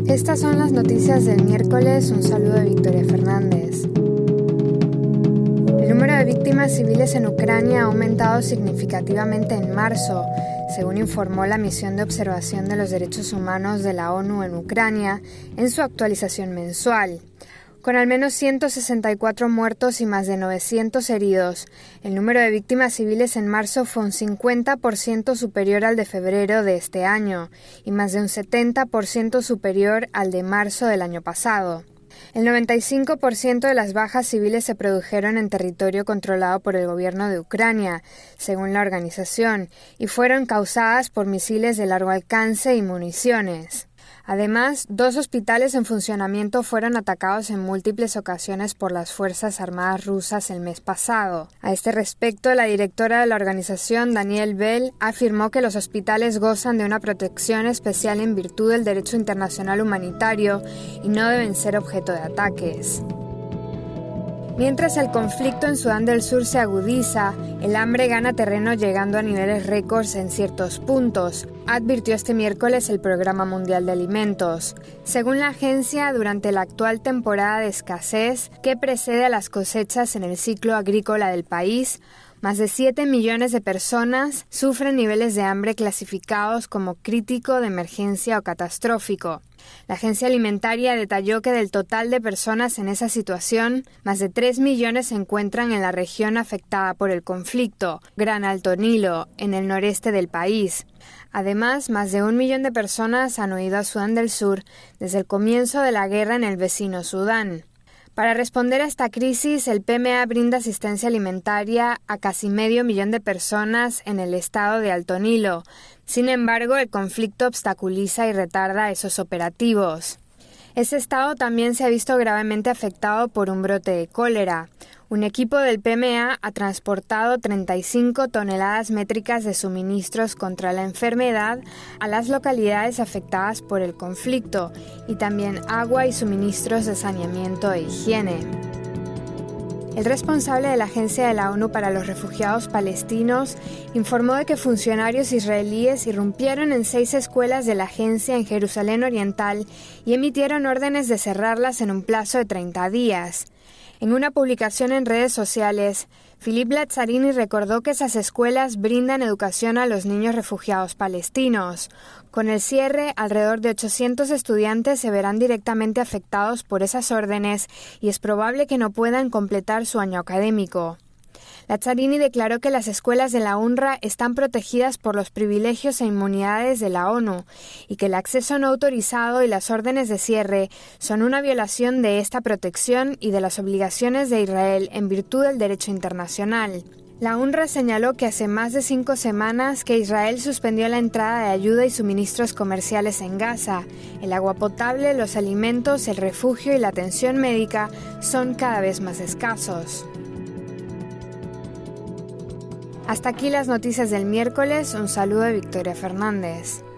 Estas son las noticias del miércoles. Un saludo de Victoria Fernández. El número de víctimas civiles en Ucrania ha aumentado significativamente en marzo, según informó la Misión de Observación de los Derechos Humanos de la ONU en Ucrania en su actualización mensual. Con al menos 164 muertos y más de 900 heridos, el número de víctimas civiles en marzo fue un 50% superior al de febrero de este año y más de un 70% superior al de marzo del año pasado. El 95% de las bajas civiles se produjeron en territorio controlado por el gobierno de Ucrania, según la organización, y fueron causadas por misiles de largo alcance y municiones. Además, 2 hospitales en funcionamiento fueron atacados en múltiples ocasiones por las Fuerzas Armadas rusas el mes pasado. A este respecto, la directora de la organización, Danielle Bell, afirmó que los hospitales gozan de una protección especial en virtud del derecho internacional humanitario y no deben ser objeto de ataques. Mientras el conflicto en Sudán del Sur se agudiza, el hambre gana terreno llegando a niveles récords en ciertos puntos, advirtió este miércoles el Programa Mundial de Alimentos. Según la agencia, durante la actual temporada de escasez que precede a las cosechas en el ciclo agrícola del país, más de 7 millones de personas sufren niveles de hambre clasificados como crítico, de emergencia o catastrófico. La agencia alimentaria detalló que del total de personas en esa situación, más de 3 millones se encuentran en la región afectada por el conflicto, Gran Alto Nilo, en el noreste del país. Además, más de 1 millón de personas han huido a Sudán del Sur desde el comienzo de la guerra en el vecino Sudán. Para responder a esta crisis, el PMA brinda asistencia alimentaria a casi medio millón de personas en el estado de Alto Nilo. Sin embargo, el conflicto obstaculiza y retarda esos operativos. Ese estado también se ha visto gravemente afectado por un brote de cólera. Un equipo del PMA ha transportado 35 toneladas métricas de suministros contra la enfermedad a las localidades afectadas por el conflicto y también agua y suministros de saneamiento e higiene. El responsable de la Agencia de la ONU para los Refugiados Palestinos informó de que funcionarios israelíes irrumpieron en 6 escuelas de la agencia en Jerusalén Oriental y emitieron órdenes de cerrarlas en un plazo de 30 días. En una publicación en redes sociales, Philippe Lazzarini recordó que esas escuelas brindan educación a los niños refugiados palestinos. Con el cierre, alrededor de 800 estudiantes se verán directamente afectados por esas órdenes y es probable que no puedan completar su año académico. Lazzarini declaró que las escuelas de la UNRWA están protegidas por los privilegios e inmunidades de la ONU y que el acceso no autorizado y las órdenes de cierre son una violación de esta protección y de las obligaciones de Israel en virtud del derecho internacional. La UNRWA señaló que hace más de 5 semanas que Israel suspendió la entrada de ayuda y suministros comerciales en Gaza. El agua potable, los alimentos, el refugio y la atención médica son cada vez más escasos. Hasta aquí las noticias del miércoles. Un saludo de Victoria Fernández.